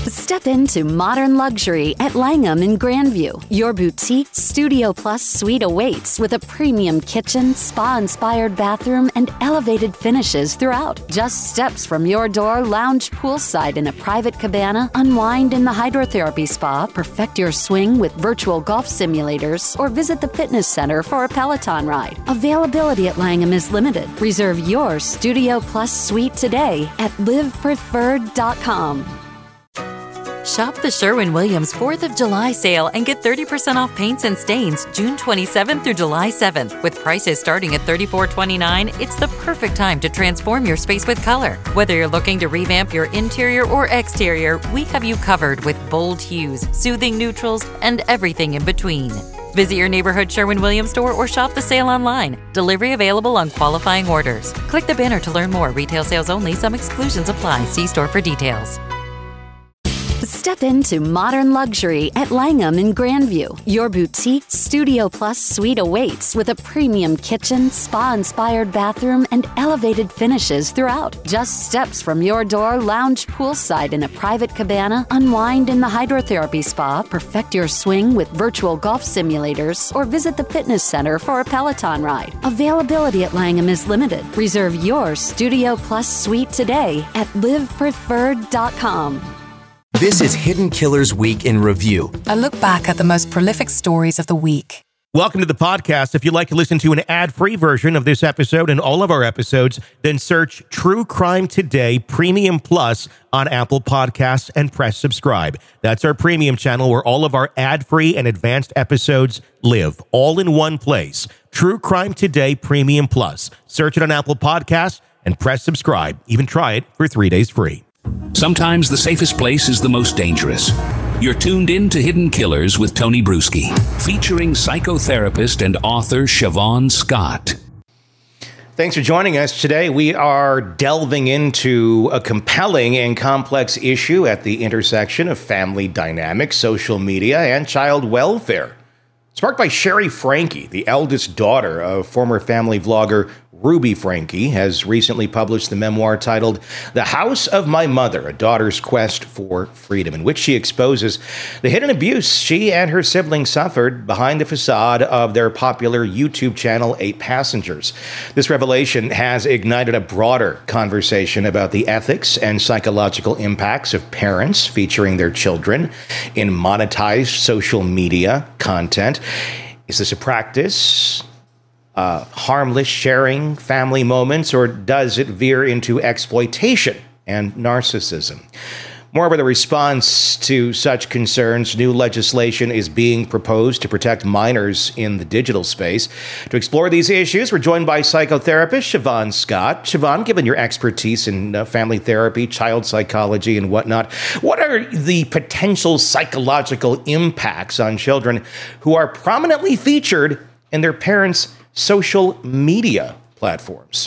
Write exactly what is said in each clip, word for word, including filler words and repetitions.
Step into modern luxury at Langham in Grandview. Your boutique Studio Plus suite awaits with a premium kitchen, spa-inspired bathroom, and elevated finishes throughout. Just steps from your door, lounge poolside in a private cabana, unwind in the hydrotherapy spa, perfect your swing with virtual golf simulators, or visit the fitness center for a Peloton ride. Availability at Langham is limited. Reserve your Studio Plus suite today at live preferred dot com. Shop the Sherwin-Williams fourth of July sale and get thirty percent off paints and stains June twenty-seventh through July seventh. With prices starting at thirty-four twenty-nine, it's the perfect time to transform your space with color. Whether you're looking to revamp your interior or exterior, we have you covered with bold hues, soothing neutrals, and everything in between. Visit your neighborhood Sherwin-Williams store or shop the sale online. Delivery available on qualifying orders. Click the banner to learn more. Retail sales only. Some exclusions apply. See store for details. Step into modern luxury at Langham in Grandview. Your boutique Studio Plus suite awaits with a premium kitchen, spa-inspired bathroom, and elevated finishes throughout. Just steps from your door, lounge poolside in a private cabana, unwind in the hydrotherapy spa, perfect your swing with virtual golf simulators, or visit the fitness center for a Peloton ride. Availability at Langham is limited. Reserve your Studio Plus suite today at live preferred dot com. This is Hidden Killers Week in Review. A look back at the most prolific stories of the week. Welcome to the podcast. If you'd like to listen to an ad-free version of this episode and all of our episodes, then search True Crime Today Premium Plus on Apple Podcasts and press subscribe. That's our premium channel where all of our ad-free and advanced episodes live, all in one place. True Crime Today Premium Plus. Search it on Apple Podcasts and press subscribe. Even try it for three days free. Sometimes the safest place is the most dangerous. You're tuned in to Hidden Killers with Tony Bruschi, featuring psychotherapist and author Siobhan Scott. Thanks for joining us today. We are delving into a compelling and complex issue at the intersection of family dynamics, social media, and child welfare. Sparked by Sherry Franke, the eldest daughter of former family vlogger Ruby Franke, has recently published the memoir titled The House of My Mother, A Daughter's Quest for Freedom, in which she exposes the hidden abuse she and her siblings suffered behind the facade of their popular YouTube channel, Eight Passengers. This revelation has ignited a broader conversation about the ethics and psychological impacts of parents featuring their children in monetized social media content. Is this a practice? Uh, harmless sharing family moments, or does it veer into exploitation and narcissism? Moreover, the response to such concerns, new legislation is being proposed to protect minors in the digital space. To explore these issues, we're joined by psychotherapist Siobhan Scott. Siobhan, given your expertise in uh, family therapy, child psychology, and whatnot, what are the potential psychological impacts on children who are prominently featured in their parents' social media platforms?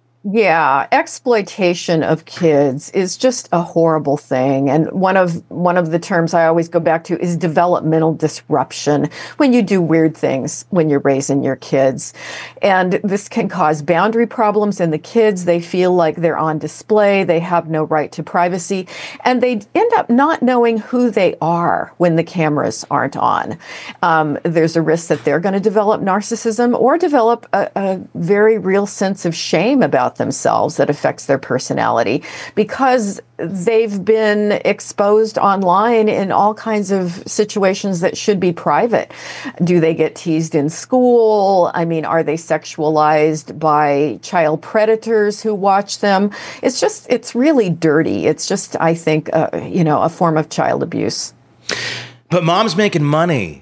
Yeah, exploitation of kids is just a horrible thing. And one of one of the terms I always go back to is developmental disruption, when you do weird things when you're raising your kids. And this can cause boundary problems in the kids. They feel like they're on display. They have no right to privacy. And they end up not knowing who they are when the cameras aren't on. Um, there's a risk that they're going to develop narcissism or develop a, a very real sense of shame about themselves that affects their personality because they've been exposed online in all kinds of situations that should be private. Do they get teased in school? I mean, are they sexualized by child predators who watch them? It's just, it's really dirty. It's just, I think, uh, you know, a form of child abuse. But mom's making money.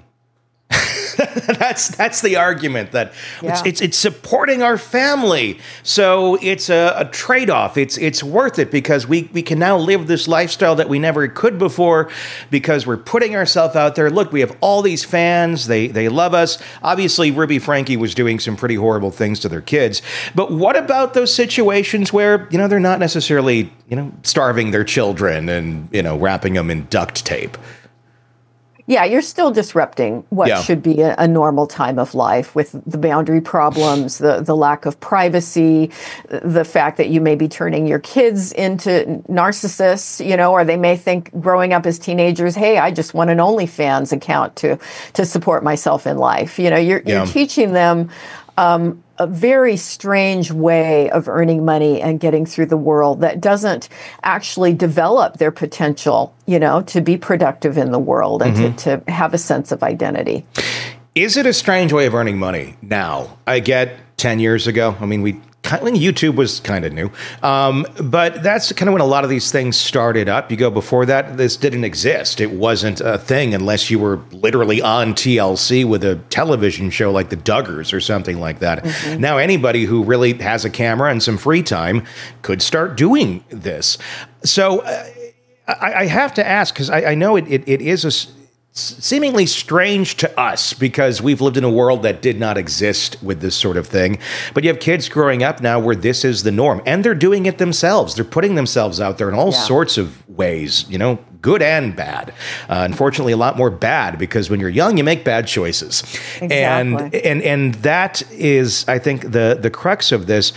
that's that's the argument that yeah. it's, it's it's supporting our family, so it's a, a trade-off. It's it's worth it because we we can now live this lifestyle that we never could before because we're putting ourselves out there. Look, we have all these fans. They they love us. Obviously, Ruby Franke was doing some pretty horrible things to their kids. But what about those situations where you know they're not necessarily you know starving their children and you know wrapping them in duct tape? Yeah, you're still disrupting what Yeah. should be a, a normal time of life with the boundary problems, the, the lack of privacy, the fact that you may be turning your kids into narcissists, you know, or they may think growing up as teenagers, hey, I just want an OnlyFans account to to support myself in life. You know, you're, Yeah. you're teaching them um, a very strange way of earning money and getting through the world that doesn't actually develop their potential, you know, to be productive in the world and Mm-hmm. to, to have a sense of identity. Is it a strange way of earning money now? I get ten years ago. I mean, we kind of, YouTube was kind of new, um, but that's kind of when a lot of these things started up. You go before that, this didn't exist. It wasn't a thing unless you were literally on T L C with a television show like The Duggars or something like that. Mm-hmm. Now, anybody who really has a camera and some free time could start doing this. So uh, I, I have to ask, because I, I know it, it, it is a seemingly strange to us because we've lived in a world that did not exist with this sort of thing. But you have kids growing up now where this is the norm, and they're doing it themselves. They're putting themselves out there in all Yeah. sorts of ways, you know, good and bad. Uh, unfortunately, a lot more bad because when you're young, you make bad choices. Exactly. And and and that is, I think, the the crux of this.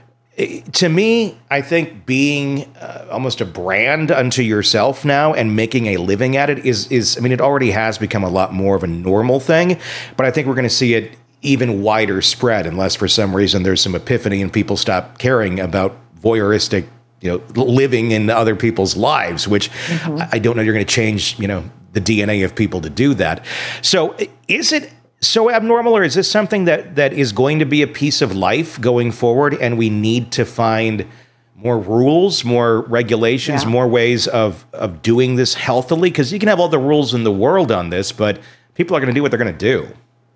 To me, I think being uh, almost a brand unto yourself now and making a living at it is, is, I mean, it already has become a lot more of a normal thing, but I think we're going to see it even wider spread unless for some reason there's some epiphany and people stop caring about voyeuristic, you know, living in other people's lives, which mm-hmm. I, I don't know you're going to change, you know, the D N A of people to do that. So is it so abnormal, or is this something that, that is going to be a piece of life going forward, and we need to find more rules, more regulations, Yeah. more ways of, of doing this healthily? Because you can have all the rules in the world on this, but people are going to do what they're going to do.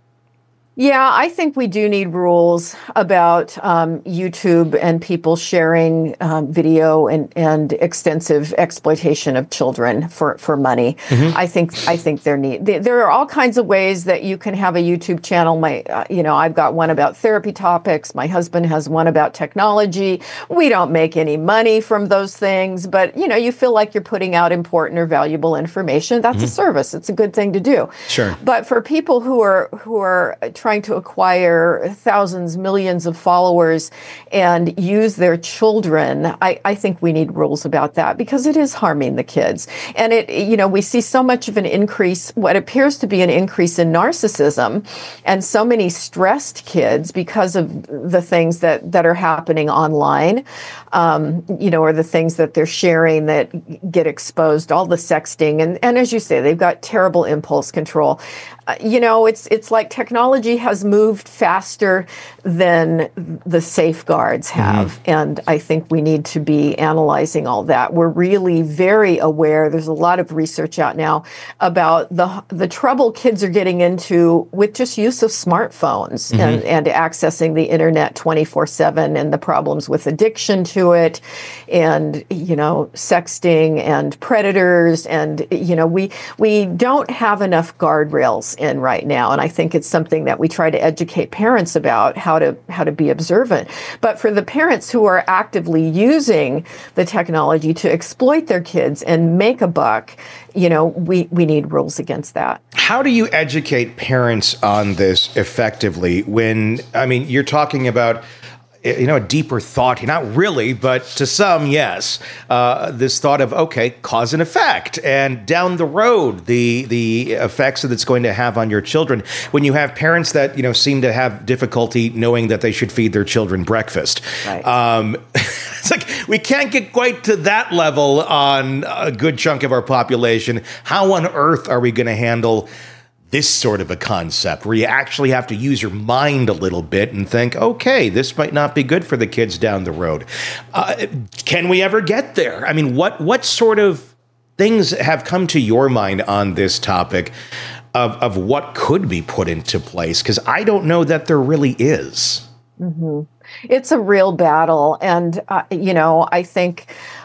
Yeah, I think we do need rules about um, YouTube and people sharing um, video and, and extensive exploitation of children for, for money. Mm-hmm. I think I think there need there are all kinds of ways that you can have a YouTube channel. My uh, you know I've got one about therapy topics. My husband has one about technology. We don't make any money from those things, but you know you feel like you're putting out important or valuable information. That's mm-hmm. a service. It's a good thing to do. Sure. But for people who are who are trying to acquire thousands, millions of followers and use their children, I, I think we need rules about that because it is harming the kids. And it, you know, we see so much of an increase, what appears to be an increase in narcissism, and so many stressed kids because of the things that, that are happening online, um, you know, or the things that they're sharing that get exposed, all the sexting. And, and as you say, they've got terrible impulse control. Uh, you know, it's it's like technology has moved faster than the safeguards have. Mm-hmm. And I think we need to be analyzing all that. We're really very aware. There's a lot of research out now about the the trouble kids are getting into with just use of smartphones mm-hmm. and, and accessing the internet twenty-four seven and the problems with addiction to it and, you know, sexting and predators. And, you know, we we don't have enough guardrails in right now. And I think it's something that we try to educate parents about how to how to be observant. But for the parents who are actively using the technology to exploit their kids and make a buck, you know, we, we need rules against that. How do you educate parents on this effectively when, I mean, you're talking about, you know, a deeper thought, not really, but to some, yes. Uh, this thought of, okay, cause and effect, and down the road, the the effects that it's going to have on your children. When you have parents that, you know, seem to have difficulty knowing that they should feed their children breakfast. Right. Um, it's like, we can't get quite to that level on a good chunk of our population. How on earth are we going to handle this sort of a concept where you actually have to use your mind a little bit and think, okay, this might not be good for the kids down the road. Uh, can we ever get there? I mean, what what sort of things have come to your mind on this topic of, of what could be put into place? Because I don't know that there really is. Mm-hmm. It's a real battle. And, uh, you know, I think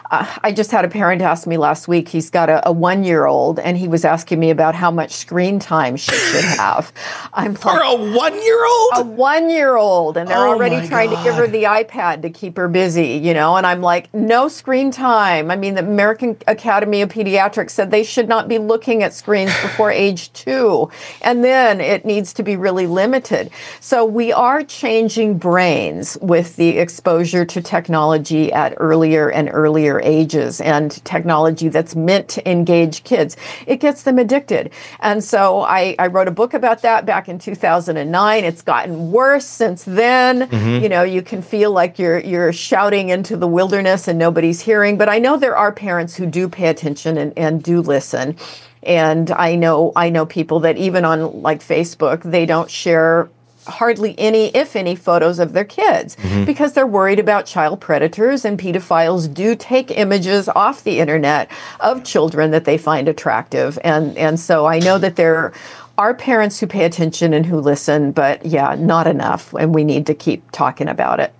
uh, I just had a parent ask me last week, he's got a, a one-year-old, and he was asking me about how much screen time she should have. I'm For like, a one-year-old? A one-year-old, and they're Oh already my trying God. to give her the iPad to keep her busy, you know, and I'm like, no screen time. I mean, the American Academy of Pediatrics said they should not be looking at screens before age two, and then it needs to be really limited. So we are changing brains with the exposure to technology at earlier and earlier ages, and technology that's meant to engage kids. It gets them addicted. And so I, I wrote a book about that back in two thousand nine. It's gotten worse since then. Mm-hmm. You know, you can feel like you're you're shouting into the wilderness and nobody's hearing. But I know there are parents who do pay attention and, and do listen. And I know I know people that even on like Facebook, they don't share hardly any, if any, photos of their kids mm-hmm. because they're worried about child predators, and pedophiles do take images off the internet of children that they find attractive. And, and so I know that there are parents who pay attention and who listen, but yeah, not enough. And we need to keep talking about it.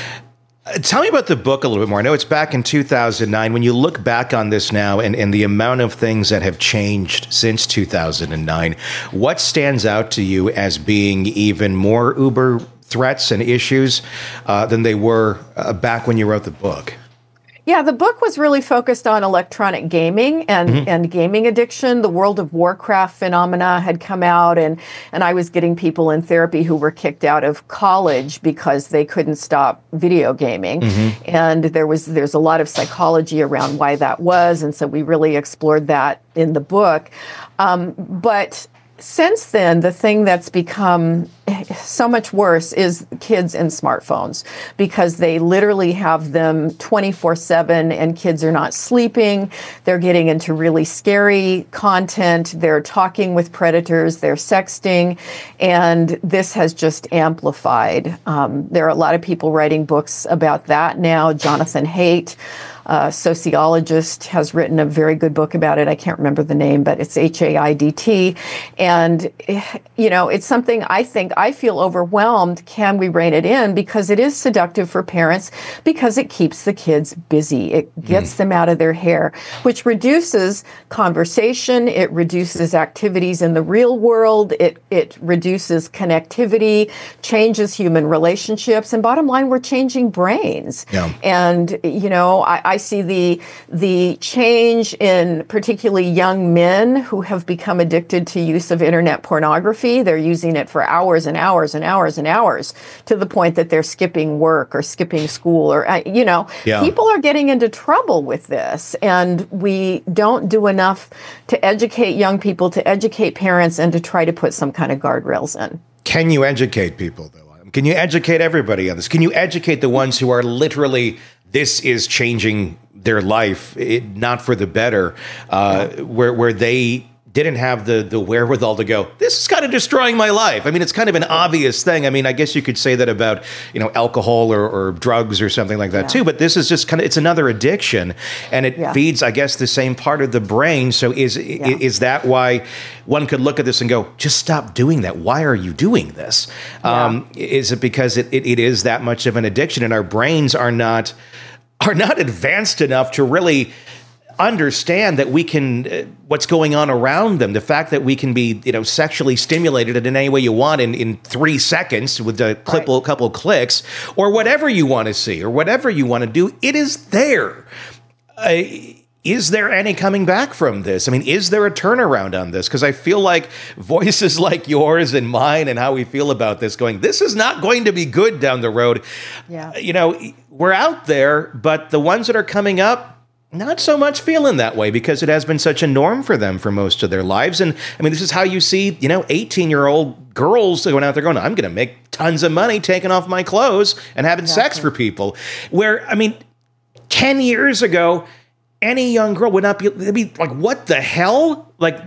Tell me about the book a little bit more. I know it's back in two thousand nine. When you look back on this now and, and the amount of things that have changed since two thousand nine, what stands out to you as being even more uber threats and issues uh, than they were uh, back when you wrote the book? Yeah, the book was really focused on electronic gaming and, mm-hmm. and gaming addiction. The World of Warcraft phenomena had come out, and, and I was getting people in therapy who were kicked out of college because they couldn't stop video gaming. Mm-hmm. And there was there's a lot of psychology around why that was, and so we really explored that in the book. Um, but since then, the thing that's become so much worse is kids and smartphones, because they literally have them twenty-four seven, and kids are not sleeping. They're getting into really scary content. They're talking with predators. They're sexting. And this has just amplified. Um, there are a lot of people writing books about that now. Jonathan Haidt, a sociologist, has written a very good book about it. I can't remember the name, but it's H A I D T. And, you know, it's something I think I feel overwhelmed. Can we rein it in? Because it is seductive for parents, because it keeps the kids busy. It gets mm. them out of their hair, which reduces conversation. It reduces activities in the real world. It, it reduces connectivity, changes human relationships. And bottom line, we're changing brains. Yeah. And, you know, I, I see the the change in particularly young men who have become addicted to use of internet pornography. They're using it for hours and hours and hours and hours, to the point that they're skipping work or skipping school, or, you know, yeah. people are getting into trouble with this. And we don't do enough to educate young people, to educate parents, and to try to put some kind of guardrails in. Can you educate people, though? Can you educate everybody on this? Can you educate the ones who are literally, this is changing their life, it, not for the better, uh, yeah. where where they didn't have the the wherewithal to go, this is kind of destroying my life. I mean, it's kind of an obvious thing. I mean, I guess you could say that about, you know, alcohol or, or drugs or something like that yeah. too. But this is just kind of, it's another addiction, and it yeah. feeds, I guess, the same part of the brain. So is yeah. is that why one could look at this and go, just stop doing that? Why are you doing this? Yeah. Um, is it because it, it it is that much of an addiction, and our brains are not are not advanced enough to really understand that we can, uh, what's going on around them. The fact that we can be, you know, sexually stimulated in any way you want in, in three seconds with a clip, right. couple of clicks, or whatever you want to see, or whatever you want to do, it is there. Uh, is there any coming back from this? I mean, is there a turnaround on this? Because I feel like voices like yours and mine and how we feel about this going, this is not going to be good down the road. Yeah. Uh, you know, we're out there, but the ones that are coming up, not so much feeling that way, because it has been such a norm for them for most of their lives. And I mean, this is how you see, you know, eighteen-year-old girls going out there going, I'm going to make tons of money taking off my clothes and having exactly. sex for people. Where, I mean, ten years ago, any young girl would not be, they'd be like, what the hell? Like,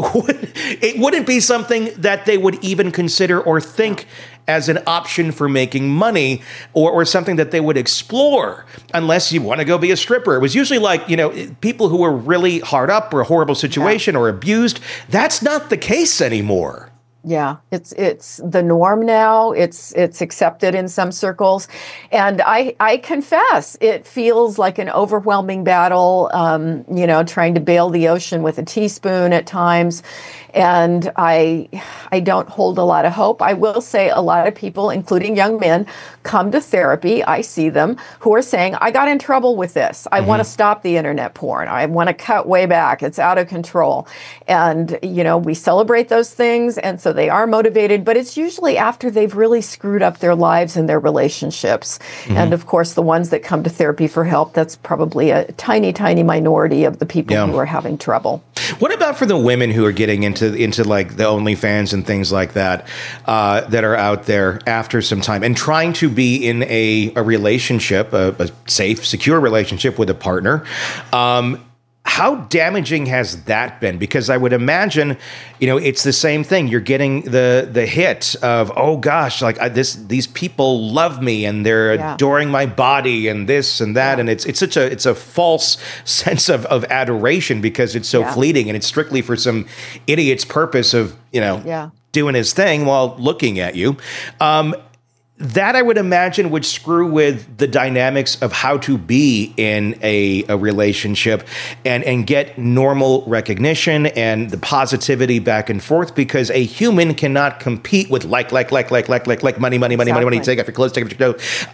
it wouldn't be something that they would even consider or think as an option for making money, or, or something that they would explore, unless you want to go be a stripper. It was usually like, you know, people who were really hard up or a horrible situation yeah. or abused. That's not the case anymore. Yeah, it's it's the norm now. It's it's accepted in some circles, and I I confess it feels like an overwhelming battle. Um, you know, trying to bail the ocean with a teaspoon at times, and I I don't hold a lot of hope. I will say a lot of people, including young men, come to therapy. I see them who are saying, "I got in trouble with this. I mm-hmm. want to stop the internet porn. I want to cut way back. It's out of control." And you know, we celebrate those things, and so they are motivated, but it's usually after they've really screwed up their lives and their relationships. Mm-hmm. And of course, the ones that come to therapy for help, that's probably a tiny, tiny minority of the people yeah. who are having trouble. What about for the women who are getting into into like the OnlyFans and things like that, uh, that are out there after some time and trying to be in a, a relationship, a, a safe, secure relationship with a partner? Um, How damaging has that been? Because I would imagine, you know, it's the same thing. You're getting the the hit of, oh gosh, like I, this, these people love me and they're yeah. adoring my body and this and that, yeah. and it's it's such a it's a false sense of of adoration because it's so yeah. fleeting and it's strictly for some idiot's purpose of, you know, yeah. doing his thing while looking at you. Um, That I would imagine would screw with the dynamics of how to be in a, a relationship and, and get normal recognition and the positivity back and forth, because a human cannot compete with like, like, like, like, like, like, like money, money, money, exactly. money, money, take off your clothes, take off your clothes.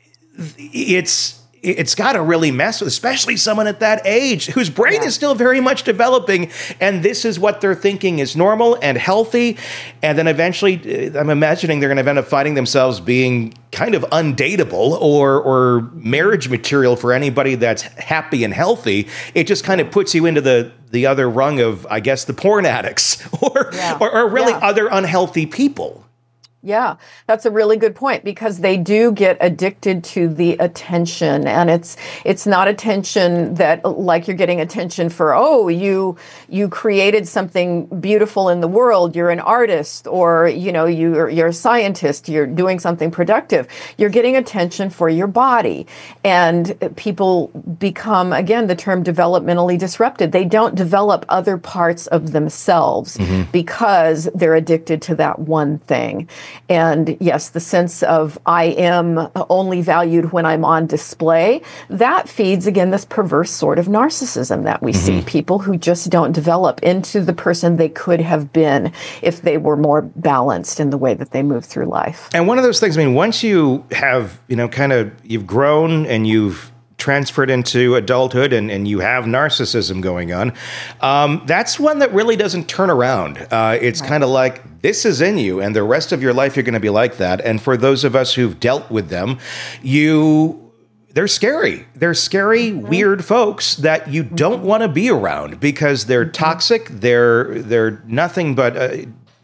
It's, It's got to really mess with, especially someone at that age whose brain yeah. is still very much developing. And this is what they're thinking is normal and healthy. And then eventually, I'm imagining they're going to end up finding themselves being kind of undateable or, or marriage material for anybody that's happy and healthy. It just kind of puts you into the, the other rung of, I guess, the porn addicts or, yeah. or, or really yeah. other unhealthy people. Yeah, that's a really good point, because they do get addicted to the attention, and it's it's not attention that like you're getting attention for, oh, you you created something beautiful in the world, you're an artist, or you know, you're you're a scientist, you're doing something productive. You're getting attention for your body, and people become, again, the term developmentally disrupted. They don't develop other parts of themselves mm-hmm. because they're addicted to that one thing. And yes, the sense of I am only valued when I'm on display, that feeds, again, this perverse sort of narcissism that we mm-hmm. see. People who just don't develop into the person they could have been if they were more balanced in the way that they move through life. And one of those things, I mean, once you have, you know, kind of, you've grown and you've transferred into adulthood and, and you have narcissism going on, um, that's one that really doesn't turn around. Uh, it's right. kind of like, this is in you, and the rest of your life you're going to be like that. And for those of us who've dealt with them, you... They're scary. They're scary, mm-hmm. weird folks that you don't mm-hmm. want to be around because they're mm-hmm. toxic. They're they're nothing but uh,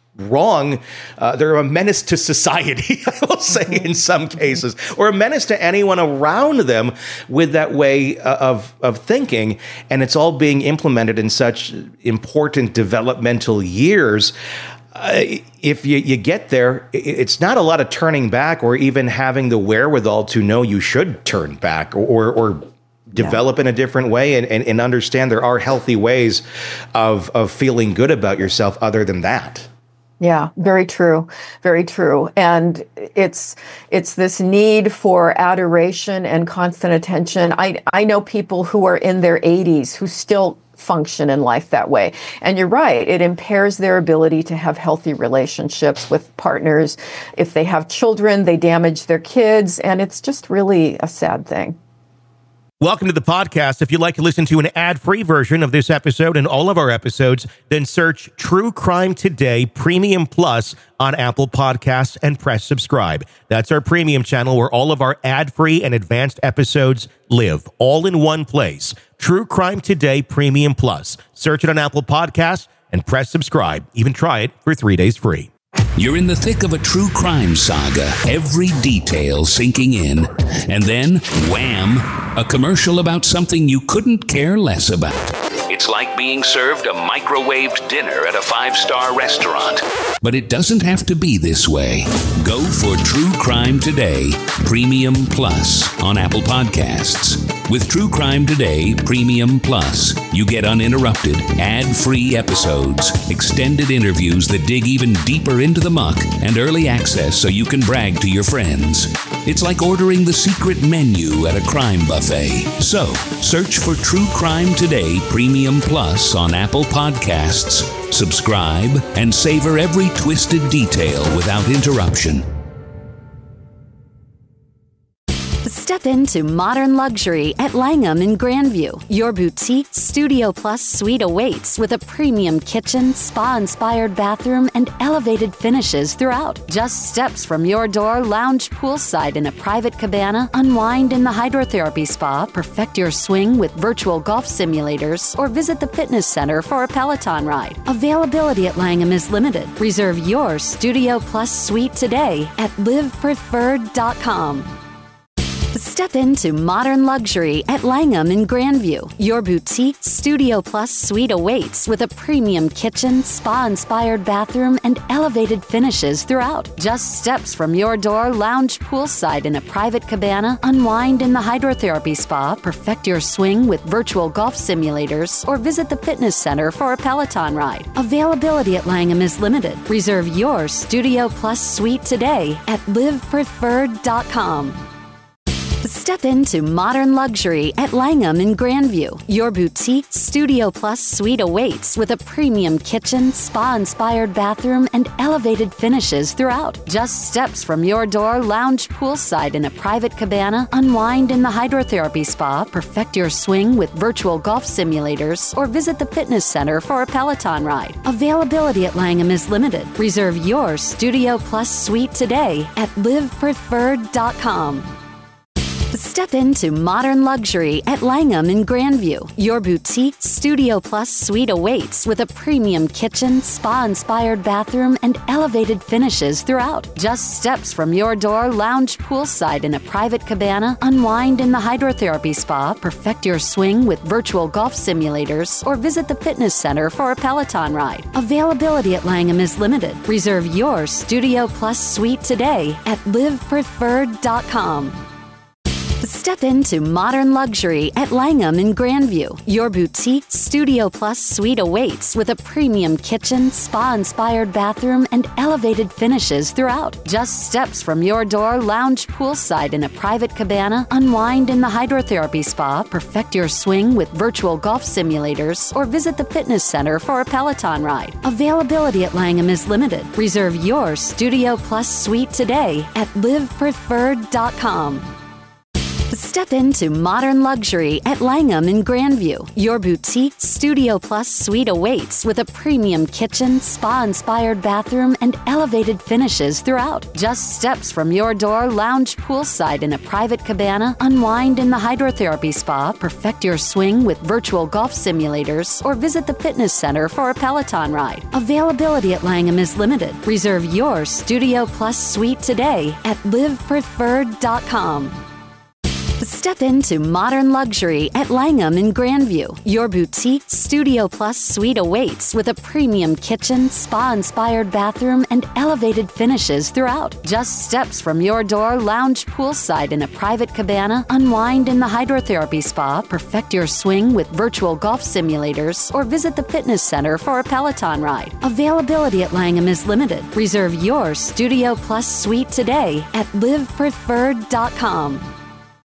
wrong. Uh, they're a menace to society, I will say, mm-hmm. in some cases, or a menace to anyone around them with that way of of thinking. And it's all being implemented in such important developmental years. Uh, if you, you get there, it's not a lot of turning back or even having the wherewithal to know you should turn back or, or, or develop yeah. in a different way and, and, and understand there are healthy ways of, of feeling good about yourself other than that. Yeah, very true. Very true. And it's it's this need for adoration and constant attention. I I know people who are in their eighties who still function in life that way. And you're right, it impairs their ability to have healthy relationships with partners. If they have children, they damage their kids, and it's just really a sad thing. Welcome to the podcast. If you'd like to listen to an ad-free version of this episode and all of our episodes, then search True Crime Today Premium Plus on Apple Podcasts and press subscribe. That's our premium channel where all of our ad-free and advanced episodes live, all in one place. True Crime Today Premium Plus. Search it on Apple Podcasts and press subscribe. Even try it for three days free. You're in the thick of a true crime saga, every detail sinking in, and then, wham, a commercial about something you couldn't care less about. It's like being served a microwaved dinner at a five-star restaurant. But it doesn't have to be this way. Go for True Crime Today, Premium Plus on Apple Podcasts. With True Crime Today Premium Plus, you get uninterrupted, ad-free episodes, extended interviews that dig even deeper into the muck, and early access so you can brag to your friends. It's like ordering the secret menu at a crime buffet. So, search for True Crime Today Premium Plus on Apple Podcasts, subscribe, and savor every twisted detail without interruption. Step into modern luxury at Langham in Grandview. Your boutique Studio Plus suite awaits with a premium kitchen, spa-inspired bathroom, and elevated finishes throughout. Just steps from your door, lounge poolside in a private cabana, unwind in the hydrotherapy spa, perfect your swing with virtual golf simulators, or visit the fitness center for a Peloton ride. Availability at Langham is limited. Reserve your Studio Plus suite today at live preferred dot com. Step into modern luxury at Langham in Grandview. Your boutique Studio Plus suite awaits with a premium kitchen, spa-inspired bathroom, and elevated finishes throughout. Just steps from your door, lounge poolside in a private cabana, unwind in the hydrotherapy spa, perfect your swing with virtual golf simulators, or visit the fitness center for a Peloton ride. Availability at Langham is limited. Reserve your Studio Plus suite today at live preferred dot com. Step into modern luxury at Langham in Grandview. Your boutique Studio Plus suite awaits with a premium kitchen, spa-inspired bathroom, and elevated finishes throughout. Just steps from your door, lounge poolside in a private cabana, unwind in the hydrotherapy spa, perfect your swing with virtual golf simulators, or visit the fitness center for a Peloton ride. Availability at Langham is limited. Reserve your Studio Plus suite today at live preferred dot com. Step into modern luxury at Langham in Grandview. Your boutique Studio Plus suite awaits with a premium kitchen, spa-inspired bathroom, and elevated finishes throughout. Just steps from your door, lounge poolside in a private cabana, unwind in the hydrotherapy spa, perfect your swing with virtual golf simulators, or visit the fitness center for a Peloton ride. Availability at Langham is limited. Reserve your Studio Plus suite today at live preferred dot com. Step into modern luxury at Langham in Grandview. Your boutique Studio Plus suite awaits with a premium kitchen, spa-inspired bathroom, and elevated finishes throughout. Just steps from your door, lounge poolside in a private cabana, unwind in the hydrotherapy spa, perfect your swing with virtual golf simulators, or visit the fitness center for a Peloton ride. Availability at Langham is limited. Reserve your Studio Plus suite today at live preferred dot com. Step into modern luxury at Langham in Grandview. Your boutique Studio Plus suite awaits with a premium kitchen, spa-inspired bathroom, and elevated finishes throughout. Just steps from your door, lounge poolside in a private cabana, unwind in the hydrotherapy spa, perfect your swing with virtual golf simulators, or visit the fitness center for a Peloton ride. Availability at Langham is limited. Reserve your Studio Plus suite today at live preferred dot com. Step into modern luxury at Langham in Grandview. Your boutique Studio Plus suite awaits with a premium kitchen, spa-inspired bathroom, and elevated finishes throughout. Just steps from your door, lounge poolside in a private cabana, unwind in the hydrotherapy spa, perfect your swing with virtual golf simulators, or visit the fitness center for a Peloton ride. Availability at Langham is limited. Reserve your Studio Plus suite today at live preferred dot com.